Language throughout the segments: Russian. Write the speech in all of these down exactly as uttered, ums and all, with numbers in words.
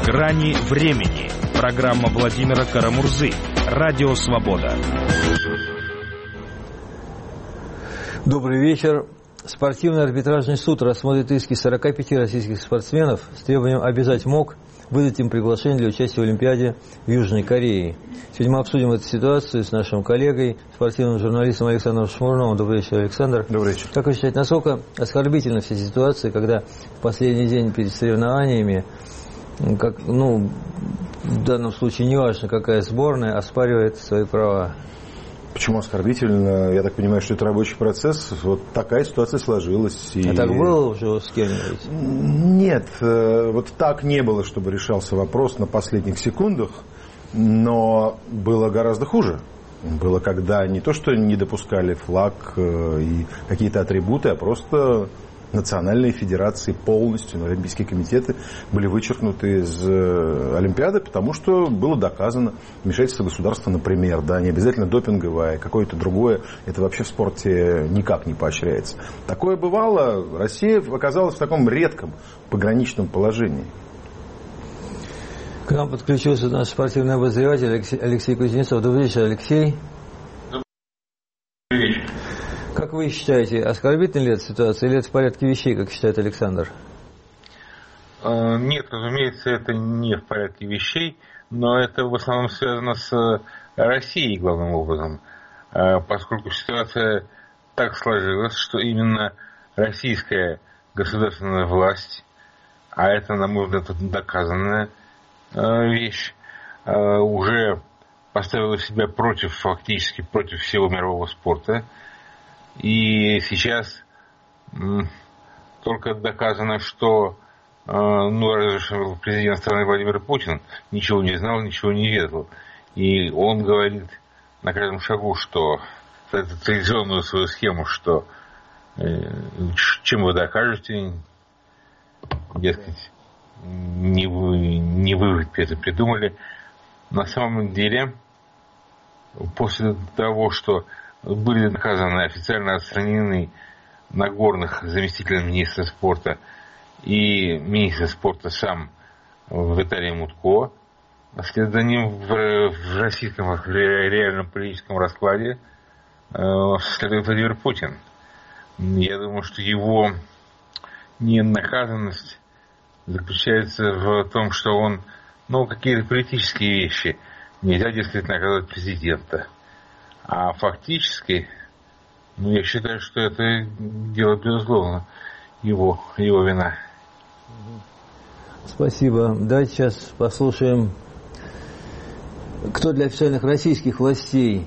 Грани времени. Программа Владимира Карамурзы. Радио Свобода. Добрый вечер. Спортивный арбитражный суд рассмотрит иски сорока пяти российских спортсменов с требованием обязать МОК выдать им приглашение для участия в Олимпиаде в Южной Корее. Сегодня мы обсудим эту ситуацию с нашим коллегой, спортивным журналистом Александром Шмурновым. Добрый вечер, Александр. Добрый вечер. Как вы считаете, насколько оскорбительна вся ситуация, когда в последний день перед соревнованиями, как, ну, в данном случае не важно, какая сборная, оспаривает свои права? Почему оскорбительно? Я так понимаю, что это рабочий процесс. Вот такая ситуация сложилась. И... А так было уже с кем-нибудь? Нет, вот так не было, чтобы решался вопрос на последних секундах. Но было гораздо хуже. Было, когда не то, что не допускали флаг и какие-то атрибуты, а просто национальные федерации полностью, олимпийские комитеты были вычеркнуты из Олимпиады, потому что было доказано вмешательство государства, например, да, не обязательно допинговое, какое-то другое, это вообще в спорте никак не поощряется. Такое бывало, Россия оказалась в таком редком пограничном положении. К нам подключился наш спортивный обозреватель Алексей, Алексей Кузнецов. Добрый вечер, Алексей. Добрый вечер. Как вы считаете, оскорбительна ли эта ситуация или это в порядке вещей, как считает Александр? Нет, разумеется, это не в порядке вещей, но это в основном связано с Россией главным образом, поскольку ситуация так сложилась, что именно российская государственная власть, а это, на мой взгляд, доказанная вещь, уже поставила себя против, фактически против всего мирового спорта. И сейчас м, только доказано, что э, ну, разве что президент страны Владимир Путин ничего не знал, ничего не ведал. И он говорит на каждом шагу, что эту традиционную свою схему, что э, чем вы докажете, дескать, не вы, не вы это придумали. На самом деле, после того, что были наказаны, официально отстранены Нагорных, заместитель министра спорта, и министр спорта сам Виталий Мутко, вслед за ним в, в российском реальном политическом раскладе следует Владимир Путин. Я думаю, что его ненаказанность заключается в том, что он, ну, какие-то политические вещи нельзя, дескать, наказывать президента. А фактически, ну, я считаю, что это дело, безусловно, его, его вина. Спасибо. Давайте сейчас послушаем, кто для официальных российских властей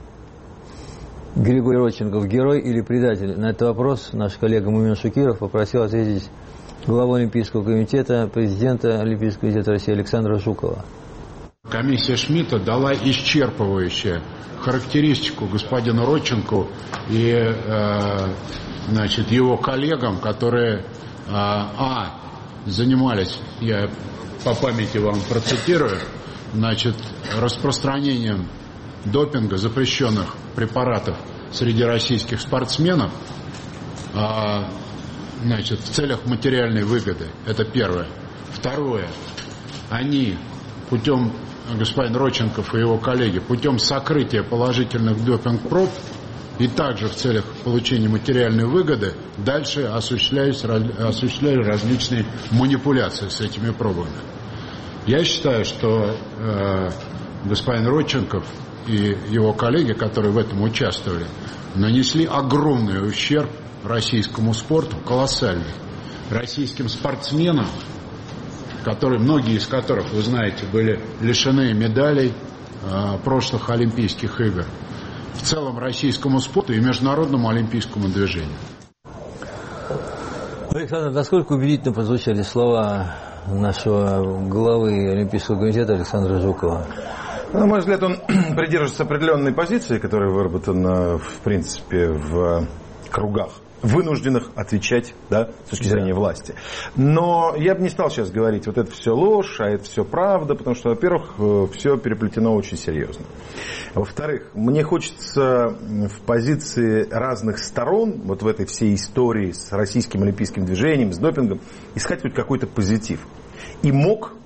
Григорий Родченков, герой или предатель? На этот вопрос наш коллега Мумин Шукиров попросил ответить главу Олимпийского комитета, президента Олимпийского комитета России Александра Жукова. Комиссия Шмидта дала исчерпывающую характеристику господину Родченкову и э, значит, его коллегам, которые э, а, занимались, я по памяти вам процитирую, значит, распространением допинга, запрещенных препаратов среди российских спортсменов, э, значит, в целях материальной выгоды. Это первое. Второе. Они путем, господин Родченков и его коллеги, путем сокрытия положительных допинг-проб и также в целях получения материальной выгоды дальше осуществлялись, осуществляли различные манипуляции с этими пробами. Я считаю, что э, господин Родченков и его коллеги, которые в этом участвовали, нанесли огромный ущерб российскому спорту, колоссальный. Российским спортсменам, которые, многие из которых, вы знаете, были лишены медалей э, прошлых Олимпийских игр, в целом российскому спорту и международному олимпийскому движению. Александр, насколько убедительно прозвучали слова нашего главы Олимпийского комитета Александра Жукова? На мой взгляд, он придерживается определенной позиции, которая выработана, в принципе, в кругах вынужденных отвечать, да, с точки зрения власти. Но я бы не стал сейчас говорить, вот это все ложь, а это все правда, потому что, во-первых, все переплетено очень серьезно. Во-вторых, мне хочется в позиции разных сторон, вот в этой всей истории с российским олимпийским движением, с допингом, искать хоть какой-то позитив. И МОК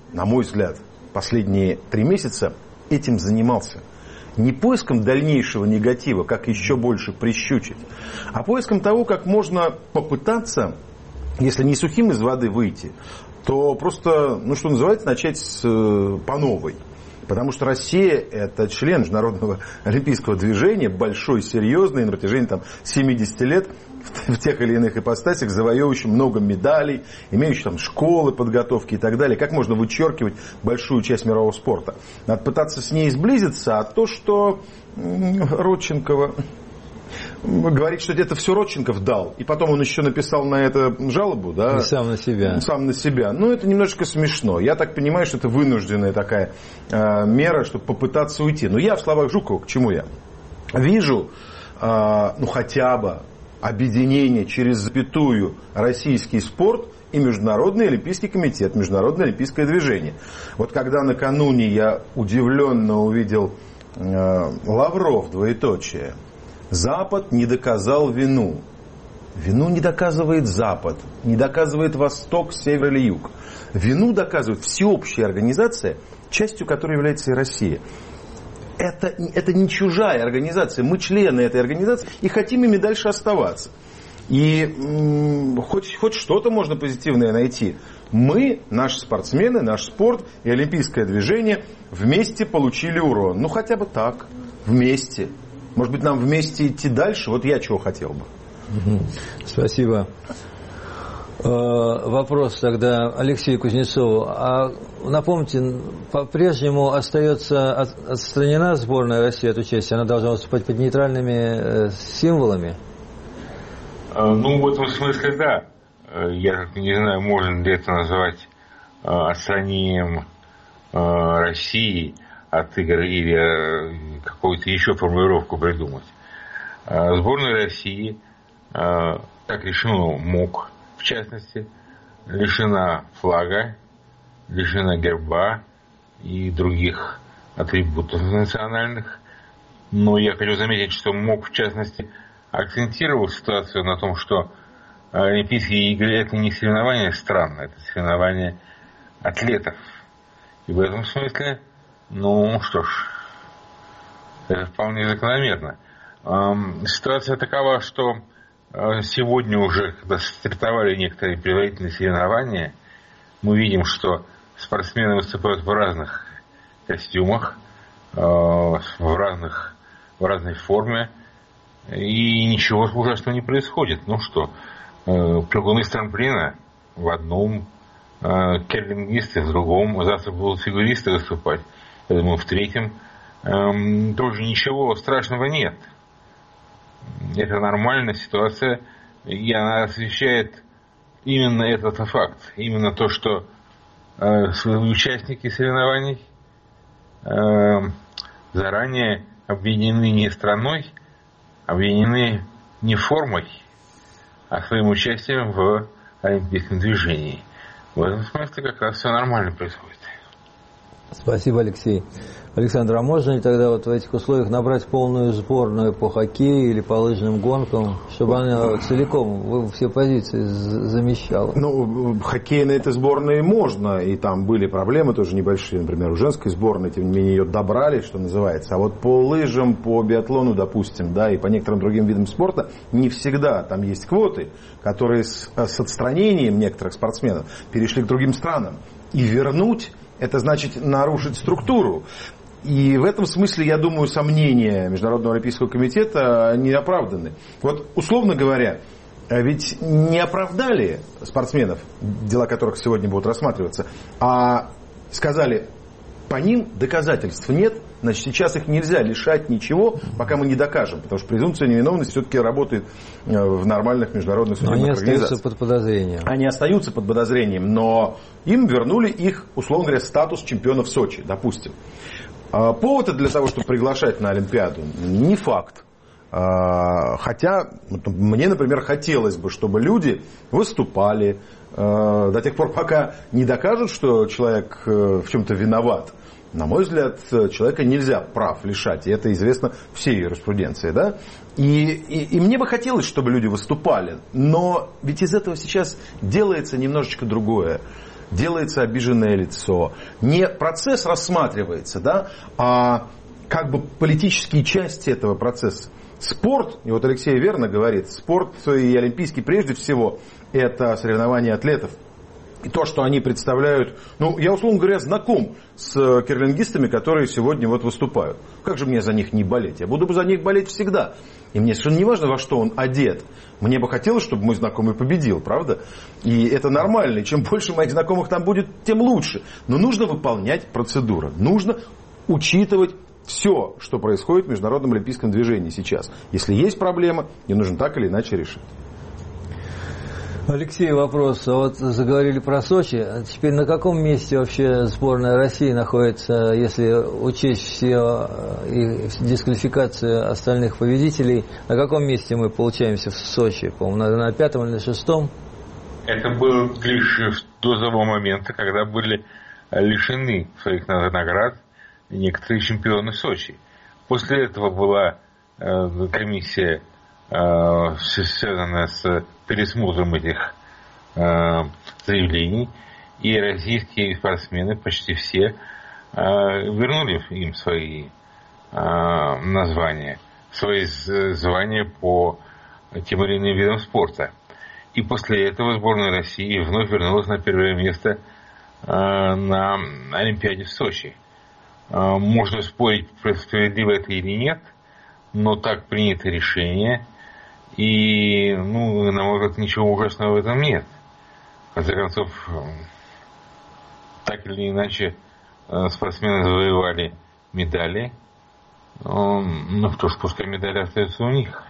на мой взгляд, последние три месяца этим занимался. Не поиском дальнейшего негатива, как еще больше прищучить, а поиском того, как можно попытаться, если не сухим из воды выйти, то просто, ну что называется, начать с, по новой. Потому что Россия – это член Международного олимпийского движения, большой, серьезный, на протяжении там, семидесяти лет в, в тех или иных ипостасях, завоевывающий много медалей, имеющий там школы подготовки и так далее. Как можно вычеркивать большую часть мирового спорта? Надо пытаться с ней сблизиться, а то, что Родченкова говорит, что это все Родченков дал, и потом он еще написал на это жалобу, да? И сам на себя. Сам на себя. Ну, это немножечко смешно. Я так понимаю, что это вынужденная такая э, мера, чтобы попытаться уйти. Но я в словах Жукова, к чему я? Вижу, э, ну, хотя бы объединение через запятую российский спорт и Международный олимпийский комитет, Международное олимпийское движение. Вот когда накануне я удивленно увидел э, Лавров, двоеточие, Запад не доказал вину. Вину не доказывает Запад, не доказывает Восток, Север или Юг. Вину доказывает всеобщая организация, частью которой является и Россия. Это, это не чужая организация, мы члены этой организации и хотим ими дальше оставаться. И м- хоть, хоть что-то можно позитивное найти. Мы, наши спортсмены, наш спорт и олимпийское движение вместе получили урон. Ну хотя бы так, вместе. Может быть, нам вместе идти дальше? Вот я чего хотел бы. Спасибо. Вопрос тогда Алексею Кузнецову. А напомните, по-прежнему остается отстранена сборная России от участия? Она должна выступать под нейтральными символами? Ну, в этом смысле, да. Я не знаю, можно ли это назвать отстранением России от игр или какую-то еще формулировку придумать. Сборная России, как решено МОК, в частности, лишена флага, лишена герба и других атрибутов национальных. Но я хочу заметить, что МОК, в частности, акцентировал ситуацию на том, что Олимпийские игры – это не соревнования стран, это соревнования атлетов. И в этом смысле, ну что ж, это вполне закономерно. Ситуация такова, что сегодня уже, когда стартовали некоторые предварительные соревнования, мы видим, что спортсмены выступают в разных костюмах, в, разных, в разной форме, и ничего ужасного не происходит. Ну что, прыгуны с трамплина в одном, керлингисты в другом, завтра будут фигуристы выступать, я думаю, в третьем. Тоже ничего страшного нет. Это нормальная ситуация, и она освещает именно этот факт. Именно то, что э, участники соревнований э, заранее объединены не страной, объединены не формой, а своим участием в олимпийском движении. В этом смысле как раз все нормально происходит. Спасибо, Алексей. Александр, а можно ли тогда вот в этих условиях набрать полную сборную по хоккею или по лыжным гонкам, чтобы она целиком все позиции замещала? Ну, хоккей на этой сборной можно, и там были проблемы тоже небольшие, например, у женской сборной, тем не менее ее добрали, что называется. А вот по лыжам, по биатлону, допустим, да, и по некоторым другим видам спорта не всегда. Там есть квоты, которые с, с отстранением некоторых спортсменов перешли к другим странам. И вернуть — это значит нарушить структуру. И в этом смысле, я думаю, сомнения Международного олимпийского комитета не оправданы. Вот, условно говоря, ведь не оправдали спортсменов, дела которых сегодня будут рассматриваться, а сказали, по ним доказательств нет, значит, сейчас их нельзя лишать ничего, пока мы не докажем, потому что презумпция невиновности все-таки работает в нормальных международных судебных организациях. Они остаются под подозрением. Они остаются под подозрением, но им вернули их, условно говоря, статус чемпионов Сочи, допустим. Повода для того, чтобы приглашать на Олимпиаду, не факт. Хотя мне, например, хотелось бы, чтобы люди выступали до тех пор, пока не докажут, что человек в чем-то виноват. На мой взгляд, человека нельзя прав лишать, и это известно всей юриспруденции, да? И, и, и мне бы хотелось, чтобы люди выступали, но ведь из этого сейчас делается немножечко другое. делается обиженное лицо. Не процесс рассматривается, да, а как бы политические части этого процесса. Спорт, и вот Алексей верно говорит, спорт и олимпийский прежде всего это соревнования атлетов. И то, что они представляют... Ну, я, условно говоря, знаком с керлингистами, которые сегодня вот выступают. Как же мне за них не болеть? Я буду за них болеть всегда. И мне совершенно не важно, во что он одет. Мне бы хотелось, чтобы мой знакомый победил, правда? И это нормально. И чем больше моих знакомых там будет, тем лучше. Но нужно выполнять процедуры. Нужно учитывать все, что происходит в международном олимпийском движении сейчас. Если есть проблема, ее нужно так или иначе решить. Алексей, вопрос. А вот заговорили про Сочи. Теперь на каком месте вообще сборная России находится, если учесть все и дисквалификацию остальных победителей? На каком месте мы получаемся в Сочи? По-моему, на, на пятом или на шестом? Это было лишь до того момента, когда были лишены своих наград некоторые чемпионы Сочи. После этого была э, комиссия, э, связанная с пересмотром этих э, заявлений, и российские спортсмены, почти все, э, вернули им свои э, названия, свои звания по тем или иным видам спорта. И после этого сборная России вновь вернулась на первое место э, на Олимпиаде в Сочи. Э, можно спорить, справедливо это или нет, но так принято решение. И, ну, на мой взгляд, ничего ужасного в этом нет. В конце концов, так или иначе, спортсмены завоевали медали. Ну, что ж, пускай медали остаются у них.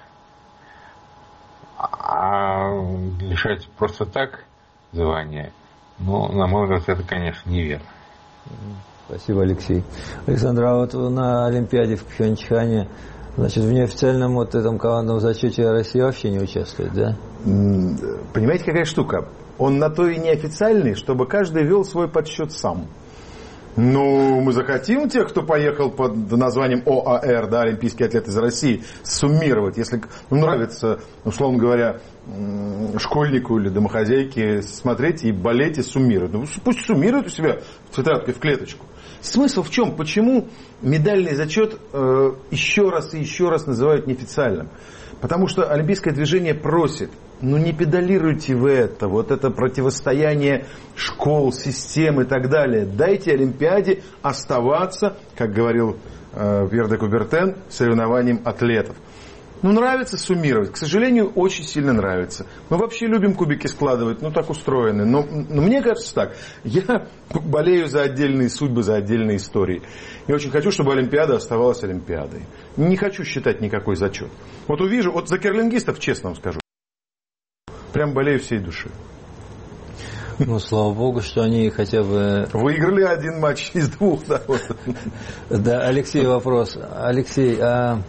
А лишать просто так звания, ну, на мой взгляд, это, конечно, неверно. Спасибо, Алексей. Александр, а вот на Олимпиаде в Пхенчхане, значит, в неофициальном вот этом командном зачете Россия вообще не участвует, да? Понимаете, какая штука? Он на то и неофициальный, чтобы каждый вел свой подсчет сам. Ну, мы захотим тех, кто поехал под названием ОАР, да, Олимпийские атлеты из России, суммировать. Если ну, нравится, условно говоря, школьнику или домохозяйке смотреть и болеть и суммировать. Ну, пусть суммируют у себя в тетрадке в клеточку. Смысл в чем? Почему медальный зачет э, еще раз и еще раз называют неофициальным? Потому что олимпийское движение просит, ну не педалируйте вы это, вот это противостояние школ, систем и так далее. Дайте Олимпиаде оставаться, как говорил э, Пьер де Кубертен, соревнованием атлетов. Ну, нравится суммировать. К сожалению, очень сильно нравится. Мы вообще любим кубики складывать, ну, так устроены. Но, но мне кажется так. Я болею за отдельные судьбы, за отдельные истории. Я очень хочу, чтобы Олимпиада оставалась Олимпиадой. Не хочу считать никакой зачет. Вот увижу, вот за керлингистов, честно вам скажу, прям болею всей душой. Ну, слава богу, что они хотя бы... Выиграли один матч из двух. Да, вот. Да, Алексей, вопрос. Алексей, а...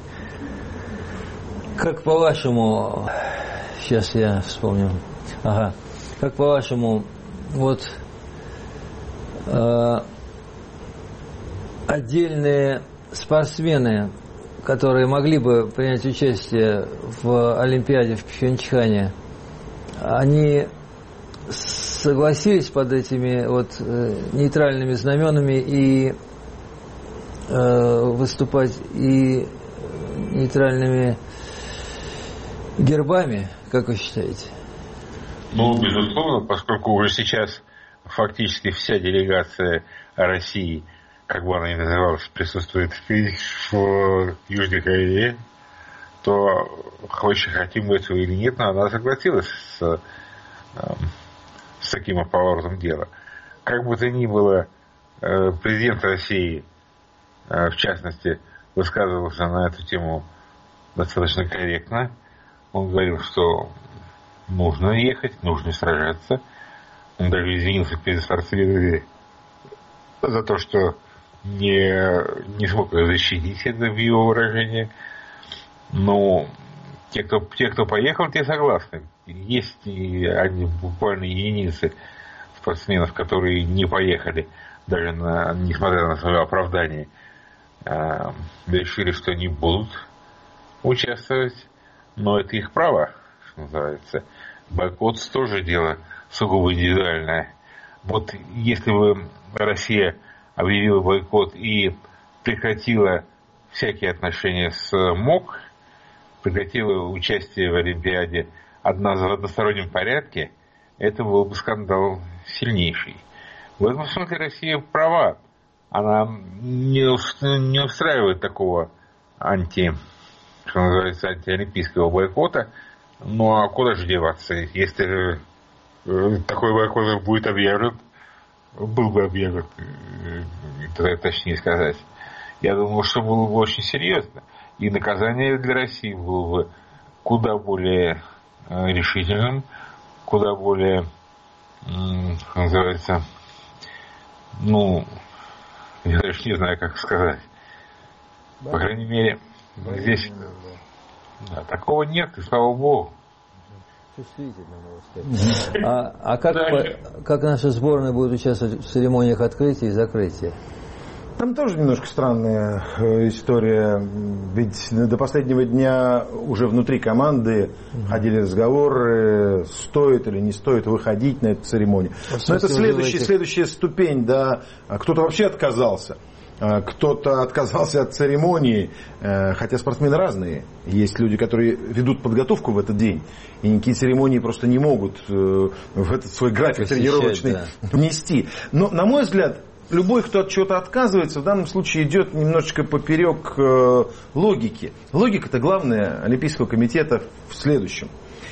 Как по-вашему, сейчас я вспомню, ага, как по-вашему, вот э, отдельные спортсмены, которые могли бы принять участие в Олимпиаде в Пхенчхане, они согласились под этими вот э, нейтральными знаменами и э, выступать и нейтральными гербами, как вы считаете? Ну, безусловно, поскольку уже сейчас фактически вся делегация России, как бы она ни называлась, присутствует в Южной Корее, то хочешь хотим мы этого или нет, но она согласилась с, с таким поворотом дела. Как бы то ни было, президент России, в частности, высказывался на эту тему достаточно корректно. Он говорил, что нужно ехать, нужно сражаться. Он даже извинился перед спортсменами за то, что не, не смог защитить это в его выражении. Но те, кто, те, кто поехал, те согласны. Есть и они, буквально единицы спортсменов, которые не поехали, даже на, несмотря на свое оправдание, э, решили, что не будут участвовать. Но это их право, что называется. Бойкот тоже дело сугубо индивидуальное. вот если бы Россия объявила бойкот и прекратила всякие отношения с МОК, прекратила участие в Олимпиаде одна в одностороннем порядке, это был бы скандал сильнейший. В этом смысле Россия права. Она не, не устраивает такого анти, что называется, антиолимпийского бойкота. Ну а куда же деваться, если такой бойкот будет объявлен, был бы объявлен, точнее сказать. Я думаю, что было бы очень серьезно. И наказание для России было бы куда более решительным, куда более, что называется, ну, я даже не знаю, как сказать. По крайней мере, здесь да, такого нет, и слава богу. А, а как, да, по, как наша сборная будет участвовать в церемониях открытия и закрытия? Там тоже немножко странная история. Ведь до последнего дня уже внутри команды mm-hmm. ходили разговоры, стоит или не стоит выходить на эту церемонию. Но это следующая, следующая ступень, да. Кто-то вообще отказался. Кто-то отказался от церемонии, хотя спортсмены разные. Есть люди, которые ведут подготовку в этот день, и никакие церемонии просто не могут в этот свой график посещать, тренировочный да. внести. Но, на мой взгляд, любой, кто от чего-то отказывается, в данном случае идет немножечко поперек э, логики. Логика-то главная Олимпийского комитета в следующем.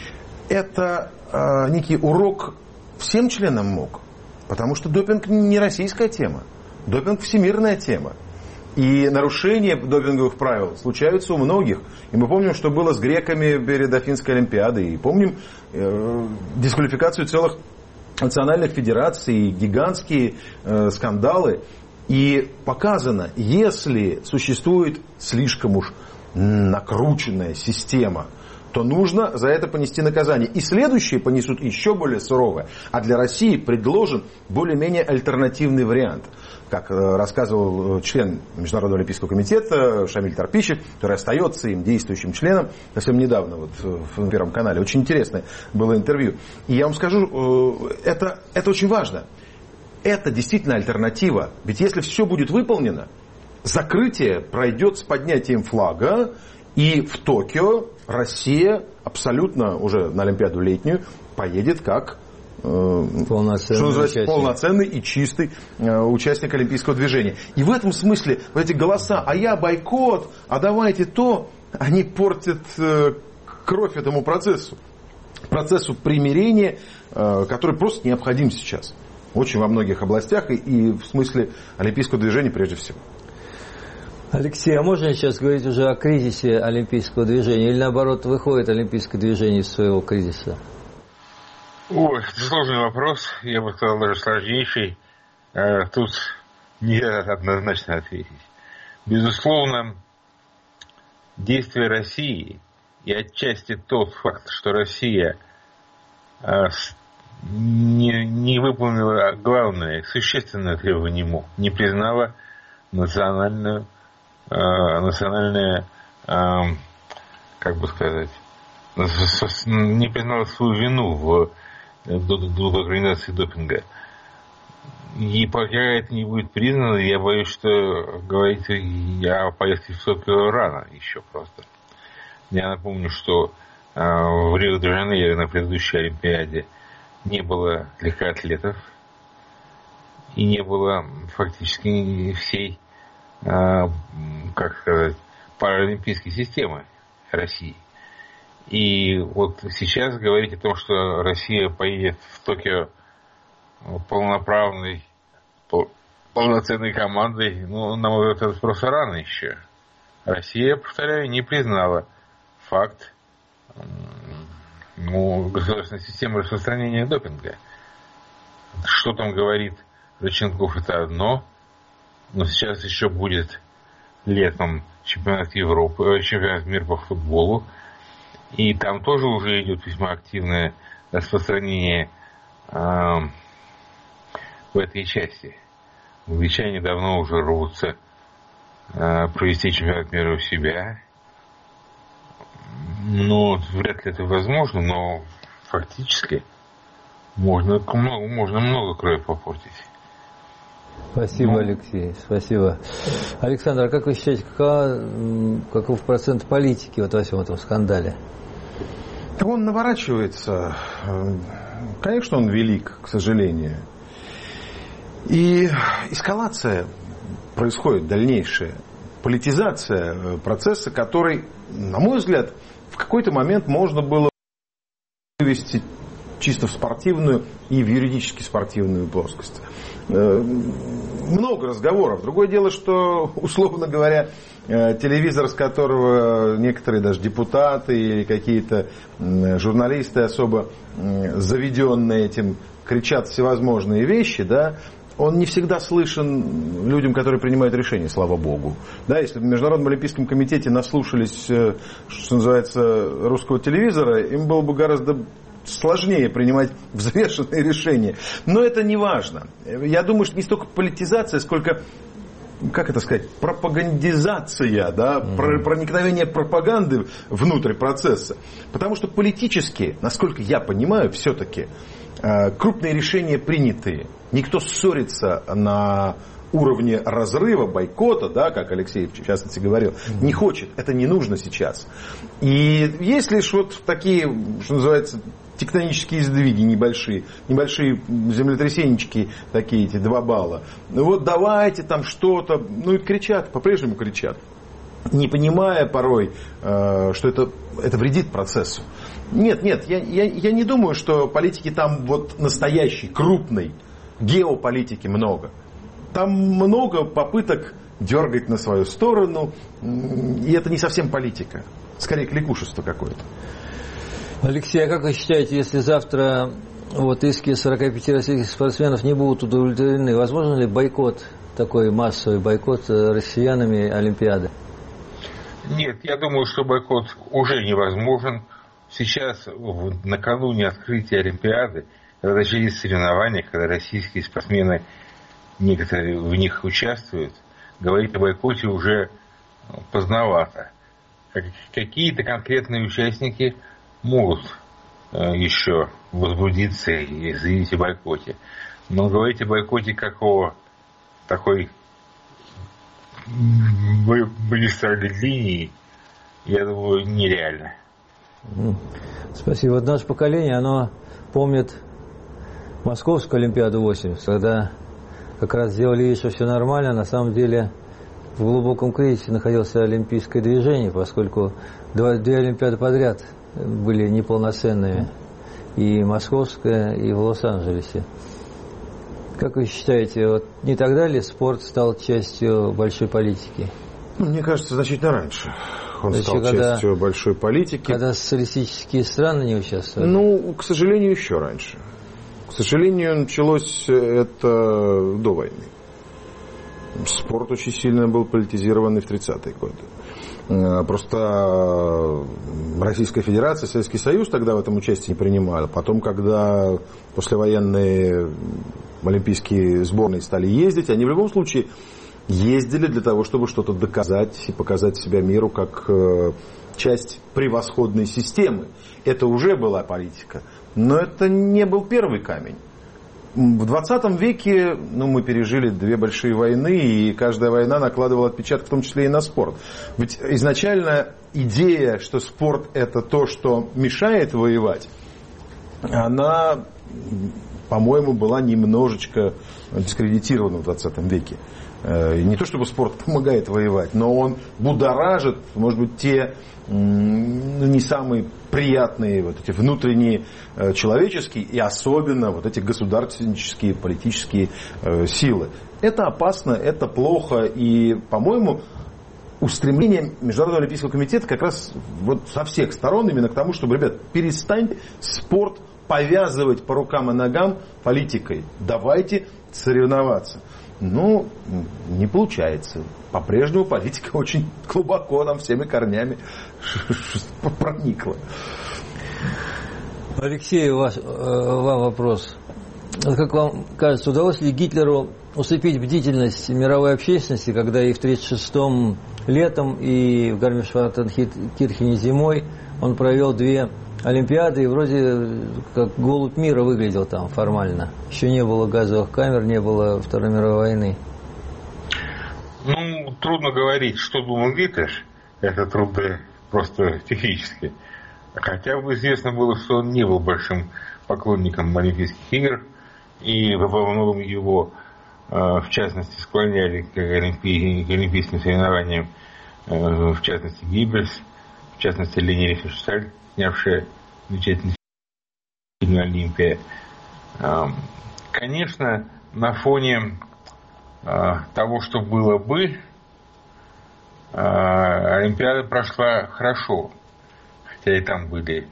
Это э, некий урок всем членам МОК, потому что допинг не российская тема. Допинг всемирная тема. И нарушения допинговых правил случаются у многих. И мы помним, что было с греками перед Афинской Олимпиадой. И помним э, дисквалификацию целых национальных федераций, гигантские э, скандалы. И показано, если существует слишком уж накрученная система, то нужно за это понести наказание. И следующие понесут еще более суровое. А для России предложен более-менее альтернативный вариант. Как рассказывал член Международного олимпийского комитета Шамиль Тарпищев, который остается им действующим членом совсем недавно вот, в Первом канале. Очень интересное было интервью. И я вам скажу, это, это очень важно. Это действительно альтернатива. Ведь если все будет выполнено, закрытие пройдет с поднятием флага, и в Токио Россия абсолютно уже на Олимпиаду летнюю поедет как полноценный, что полноценный и чистый э, участник олимпийского движения. И в этом смысле вот эти голоса, а я бойкот, а давайте то, они портят э, кровь этому процессу. Процессу примирения, э, который просто необходим сейчас. Очень во многих областях и, и в смысле олимпийского движения прежде всего. Алексей, а можно сейчас говорить уже о кризисе олимпийского движения? Или наоборот, выходит олимпийское движение из своего кризиса? Ой, это сложный вопрос, я бы сказал, даже сложнейший. Тут нельзя однозначно ответить. Безусловно, действия России и отчасти тот факт, что Россия не, не выполнила главное, существенное требование МОК, не признала национальную, национальное, как бы сказать, не признала свою вину в до организации допинга. И пока это не будет признано, я боюсь, что говорить о поездке в Токио рано еще просто. Я напомню, что э, в Рио-де-Жанейро на предыдущей Олимпиаде не было легкоатлетов и не было фактически всей, э, как сказать, паралимпийской системы России. И вот сейчас говорить о том, что Россия поедет в Токио полноправной, полноценной командой, ну, на мой взгляд, это просто рано еще. Россия, повторяю, не признала факт ну, государственной системы распространения допинга. Что там говорит Родченков, это одно, но сейчас еще будет летом чемпионат Европы, чемпионат мира по футболу. И там тоже уже идет весьма активное распространение э, в этой части. Англичане давно уже рвутся э, провести чемпионат мира у себя. Ну, вряд ли это возможно, но фактически можно много, можно много крови попортить. Спасибо, ну, Алексей, спасибо. Александр, а как вы считаете, какова, каков процент политики вот во всем этом скандале? Он наворачивается. Конечно, он велик, к сожалению. И эскалация происходит дальнейшая. Политизация процесса, который, на мой взгляд, в какой-то момент можно было вывести чисто в спортивную и в юридически спортивную плоскость. Много разговоров. Другое дело, что, условно говоря, телевизор, с которого некоторые даже депутаты или какие-то журналисты особо заведенные этим кричат всевозможные вещи, да, он не всегда слышен людям, которые принимают решения, слава богу. Да, если в Международном олимпийском комитете наслушались, что называется, русского телевизора, им было бы гораздо сложнее принимать взвешенные решения. Но это не важно. Я думаю, что не столько политизация, сколько, как это сказать, пропагандизация, да, mm-hmm. проникновение пропаганды внутрь процесса. Потому что политически, насколько я понимаю, все-таки крупные решения принятые. Никто ссорится на уровне разрыва, бойкота, да, как Алексей в частности говорил, mm-hmm. не хочет. Это не нужно сейчас. И есть лишь вот такие, что называется, тектонические сдвиги небольшие, небольшие землетрясенечки такие, эти два балла. Ну вот давайте там что-то, ну и кричат, по-прежнему кричат, не понимая порой, э, что это, это вредит процессу. Нет, нет, я, я, я не думаю, что политики там вот настоящей, крупной, геополитики много. Там много попыток дергать на свою сторону, и это не совсем политика, скорее кликушество какое-то. Алексей, а как вы считаете, если завтра вот иски сорока пяти российских спортсменов не будут удовлетворены, возможен ли бойкот, такой массовый бойкот россиянами Олимпиады? Нет, я думаю, что бойкот уже невозможен. Сейчас, накануне открытия Олимпиады, когда начались соревнования, когда российские спортсмены, некоторые в них участвуют, говорить о бойкоте уже поздновато. Какие-то конкретные участники могут еще возбудиться и заявить о бойкоте. Но говорить о бойкоте какого такой магистральной линии, я думаю, нереально. Спасибо. Вот наше поколение, оно помнит Московскую Олимпиаду восемьдесят, когда как раз сделали вид, что все нормально. На самом деле в глубоком кризисе находилось олимпийское движение, поскольку два, две Олимпиады подряд были неполноценные, и Московская, и в Лос-Анджелесе. Как вы считаете, вот не тогда ли спорт стал частью большой политики? Мне кажется, значительно раньше. Он То стал когда, частью большой политики. Когда социалистические страны не участвовали? Ну, к сожалению, еще раньше. К сожалению, началось это до войны. Спорт очень сильно был политизирован и в тридцатые годы. Просто Российская Федерация, Советский Союз тогда в этом участие не принимали. Потом, когда послевоенные олимпийские сборные стали ездить, они в любом случае ездили для того, чтобы что-то доказать и показать себя миру как часть превосходной системы. Это уже была политика. Но это не был первый камень. В двадцатом веке ну, мы пережили две большие войны, и каждая война накладывала отпечаток, в том числе и на спорт. Ведь изначально идея, что спорт это то, что мешает воевать, она, по-моему, была немножечко дискредитирована в двадцатом веке. Не то чтобы спорт помогает воевать, но он будоражит, может быть, те ну, не самые приятные вот эти внутренние человеческие и особенно вот эти государственнические, политические силы. Это опасно, это плохо, и, по-моему, устремление Международного олимпийского комитета как раз вот со всех сторон именно к тому, чтобы, ребят, перестаньте спорт повязывать по рукам и ногам политикой. Давайте соревноваться. Ну, не получается. По-прежнему политика очень глубоко там всеми корнями проникла. Алексей, ваш, вам вопрос. Как вам кажется, удалось ли Гитлеру усыпить бдительность мировой общественности, когда и в тысяча девятьсот тридцать шестом летом, и в Гармиш-Партенкирхене зимой он провел две Олимпиады и вроде как голубь мира выглядел там формально. Еще не было газовых камер, не было Второй мировой войны. Ну, трудно говорить, что думал Гитлер. Это трудно просто технически. Хотя бы известно было, что он не был большим поклонником Олимпийских игр. И во многом его, в частности, склоняли к, олимпий... к олимпийским соревнованиям, в частности, Гиббельс, в частности, Лени Рифеншталь, снявшая замечательный фильм «Олимпия». Конечно, на фоне того, что было бы, Олимпиада прошла хорошо, хотя и там были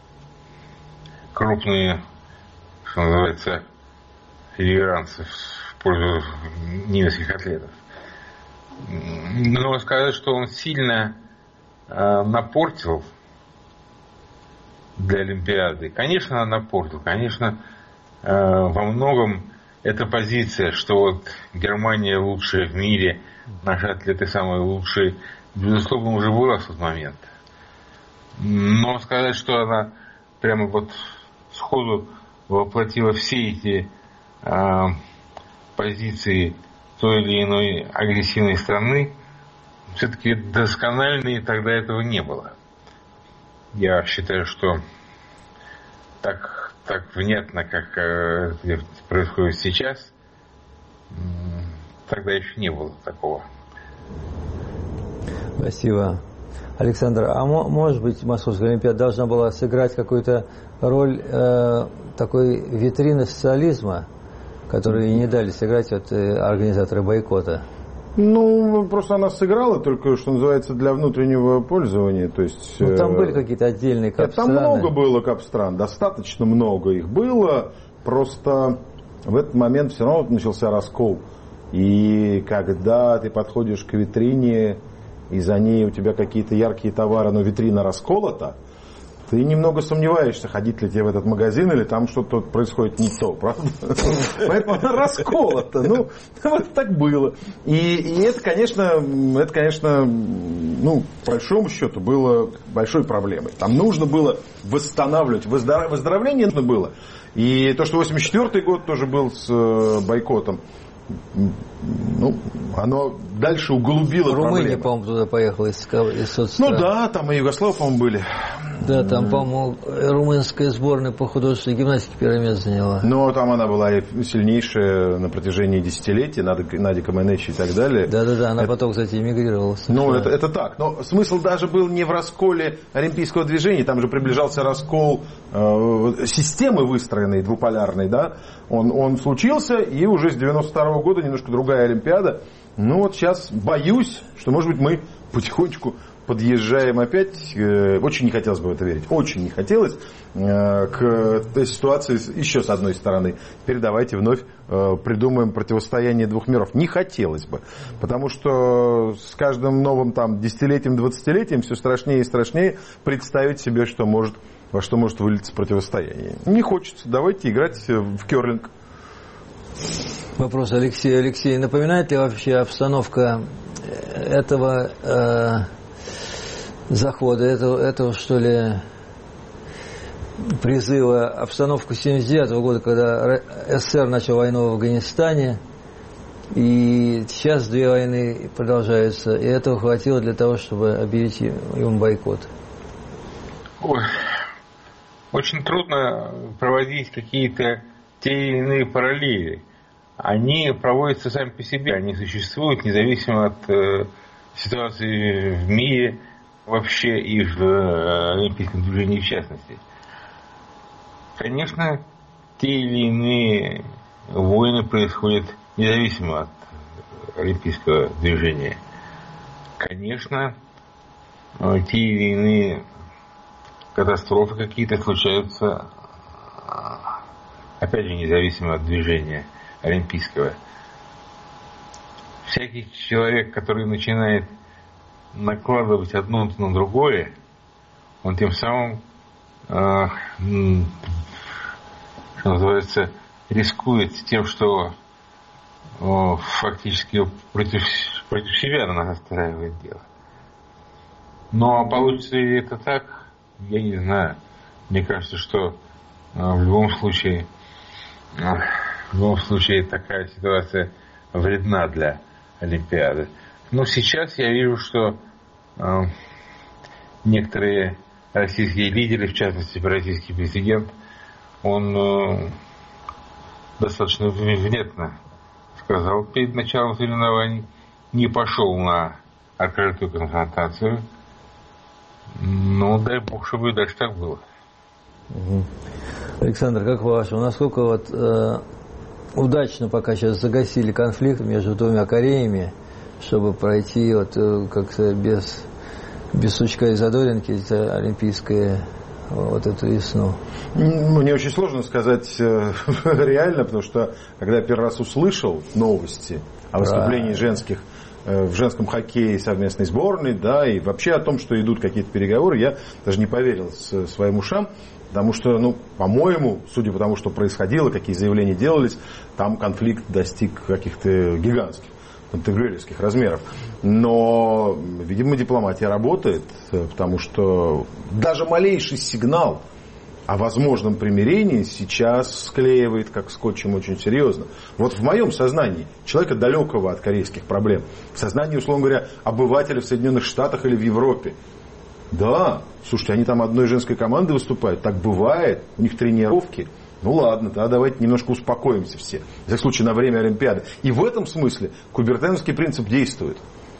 крупные, что называется, реверансы в пользу немецких атлетов. Но сказать, что он сильно напортил для Олимпиады, конечно, напортил. Конечно, во многом эта позиция, что вот Германия лучшая в мире, наши атлеты самые лучшие, безусловно, уже была в тот момент. Но сказать, что она прямо вот сходу воплотила все эти а, позиции той или иной агрессивной страны, все-таки доскональные тогда этого не было. Я считаю, что так, так внятно, как э, происходит сейчас, тогда еще не было такого. Спасибо. Александр, а может быть, Московская Олимпиада должна была сыграть какую-то роль э, такой витрины социализма, которую не дали сыграть вот, э, организаторы бойкота? Ну, просто она сыграла только, что называется, для внутреннего пользования. То есть, ну, там были какие-то отдельные капстраны. Там много было капстран, достаточно много их было. Просто в этот момент все равно начался раскол. И когда ты подходишь к витрине, и за ней у тебя какие-то яркие товары, но витрина расколота, ты немного сомневаешься, ходить ли тебе в этот магазин, или там что-то происходит не то, правда? Поэтому она расколота. Ну, вот так было. И, и это, конечно, это, конечно, ну, по большому счету, было большой проблемой. Там нужно было восстанавливать. Выздоровление нужно было. И то, что восемьдесят четвёртый год тоже был с бойкотом, ну, оно дальше углубило проблему. Румыния, по-моему, туда поехала из, из соцстран. Ну да, там и Югославы, по-моему, были. Да, там, по-моему, румынская сборная по художественной гимнастике первое место заняла. Но там она была сильнейшая на протяжении десятилетий, Надя Команeci и так далее. Да-да-да, она это... потом, кстати, эмигрировала. Ну, это, это так. Но смысл даже был не в расколе олимпийского движения, там же приближался раскол э, системы выстроенной, двуполярной, да. Он, он случился, и уже с девяносто второго года немножко другая Олимпиада. Ну вот сейчас боюсь, что, может быть, мы потихонечку подъезжаем опять. Очень не хотелось бы в это верить. Очень не хотелось к той ситуации еще с одной стороны. Теперь давайте вновь придумаем противостояние двух миров. Не хотелось бы. Потому что с каждым новым там, десятилетием, двадцатилетием все страшнее и страшнее представить себе, что может, во что может вылиться противостояние. Не хочется. Давайте играть в керлинг. Вопрос Алексею. Алексей, напоминает ли вообще обстановка этого э, захода, этого, этого, что ли, призыва, обстановку семьдесят девятого года, когда СССР начал войну в Афганистане, и сейчас две войны продолжаются, и этого хватило для того, чтобы объявить им бойкот? Ой, очень трудно проводить какие-то те или иные параллели. Они проводятся сами по себе, они существуют независимо от э, ситуации в мире вообще и в э, олимпийском движении в частности. Конечно, те или иные войны происходят независимо от олимпийского движения. Конечно, э, те или иные катастрофы какие-то случаются, опять же, независимо от движения олимпийского. Всякий человек, который начинает накладывать одно на другое, он тем самым, э, что называется, рискует тем, что э, фактически против, против себя настраивает дело. Но получится ли это так, я не знаю. Мне кажется, что в любом случае, в любом случае такая ситуация вредна для Олимпиады. Но сейчас я вижу, что некоторые российские лидеры, в частности, российский президент, он достаточно внятно сказал перед началом соревнований, не пошел на открытую конфронтацию. Ну, дай бог, чтобы и дальше так было. Угу. Александр, как ваше? Насколько вот э, удачно пока сейчас загасили конфликт между двумя Кореями, чтобы пройти вот э, как-то без, без сучка и задоринки это олимпийское вот эту весну? Мне очень сложно сказать э, реально, потому что когда я первый раз услышал новости о выступлении женских э, в женском хоккее совместной сборной, да, и вообще о том, что идут какие-то переговоры, я даже не поверил с, своим ушам, потому что, ну, по-моему, судя по тому, что происходило, какие заявления делались, там конфликт достиг каких-то гигантских, интегральских размеров. Но, видимо, дипломатия работает, потому что даже малейший сигнал о возможном примирении сейчас склеивает как скотчем очень серьезно. Вот в моем сознании, человека далекого от корейских проблем, в сознании, условно говоря, обывателя в Соединенных Штатах или в Европе, да, слушайте, они там одной женской командой выступают, так бывает, у них тренировки. Ну ладно, да, давайте немножко успокоимся все. В всяком случае, на время Олимпиады. И в этом смысле кубертеновский принцип действует.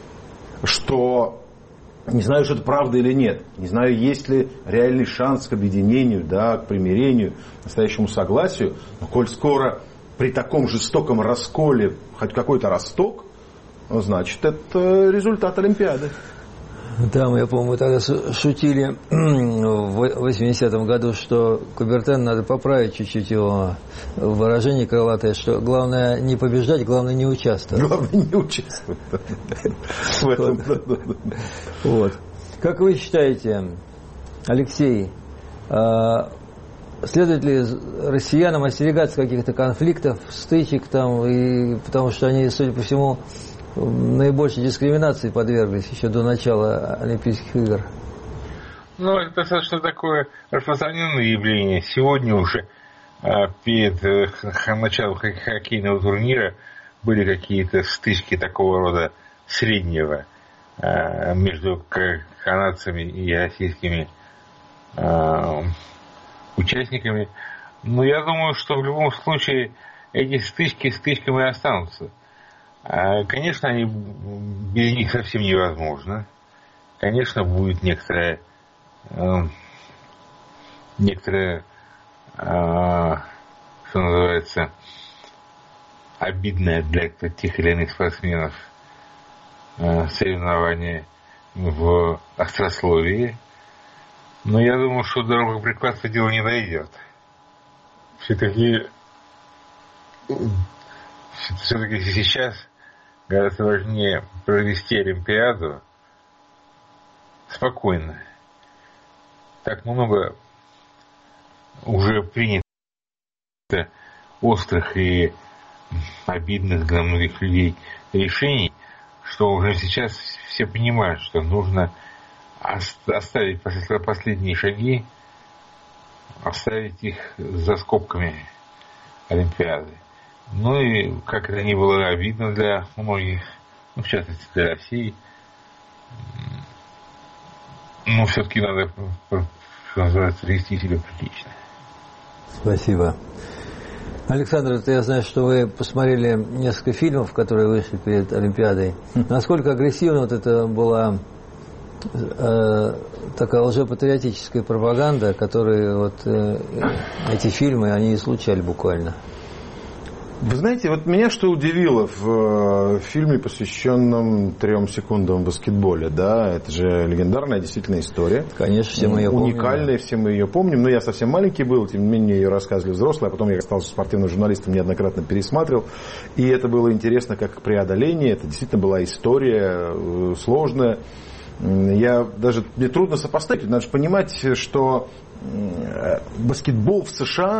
Что, не знаю, что это правда или нет, не знаю, есть ли реальный шанс к объединению, да, к примирению, к настоящему согласию, но коль скоро при таком жестоком расколе хоть какой-то росток, значит, это результат Олимпиады. Да, мы, я помню, тогда шутили в восьмидесятом году, что Кубертен надо поправить чуть-чуть его выражение крылатое, что главное не побеждать, главное не участвовать. Главное не участвовать. В этом. Вот. Как вы считаете, Алексей, следует ли россиянам остерегаться каких-то конфликтов, стычек там, и, потому что они, судя по всему, наибольшей дискриминации подверглись еще до начала Олимпийских игр? Ну, это достаточно такое распространенное явление. Сегодня уже перед началом хоккейного турнира были какие-то стычки такого рода среднего между канадцами и российскими участниками. Но я думаю, что в любом случае эти стычки стычками останутся. Конечно, они, без них совсем невозможно. Конечно, будет некоторая, э, некоторая, э, что называется, обидное для тех или иных спортсменов э, соревнование в острословии. Но я думаю, что до рукоприкладства дело не дойдет. Все-таки, все-таки сейчас гораздо важнее провести Олимпиаду спокойно. Так много уже принято острых и обидных для многих людей решений, что уже сейчас все понимают, что нужно оставить последние шаги, оставить их за скобками Олимпиады. Ну и, как это ни было обидно для многих, ну, в частности для России, ну, все-таки надо, что называется, вести себя прилично. Спасибо. Александр, это я знаю, что вы посмотрели несколько фильмов, которые вышли перед Олимпиадой. Насколько агрессивна вот это была э, такая лжепатриотическая пропаганда, которую вот э, эти фильмы, они излучали буквально? Вы знаете, вот меня что удивило в фильме, посвященном трем секундам в баскетболе, да, это же легендарная действительно история. Конечно, все мы ее помним. Уникальная, все мы ее помним, но я совсем маленький был, тем не менее ее рассказывали взрослые, а потом я стал спортивным журналистом, неоднократно пересматривал, и это было интересно как преодоление, это действительно была история сложная. Я даже, мне трудно сопоставить, надо же понимать, что баскетбол в США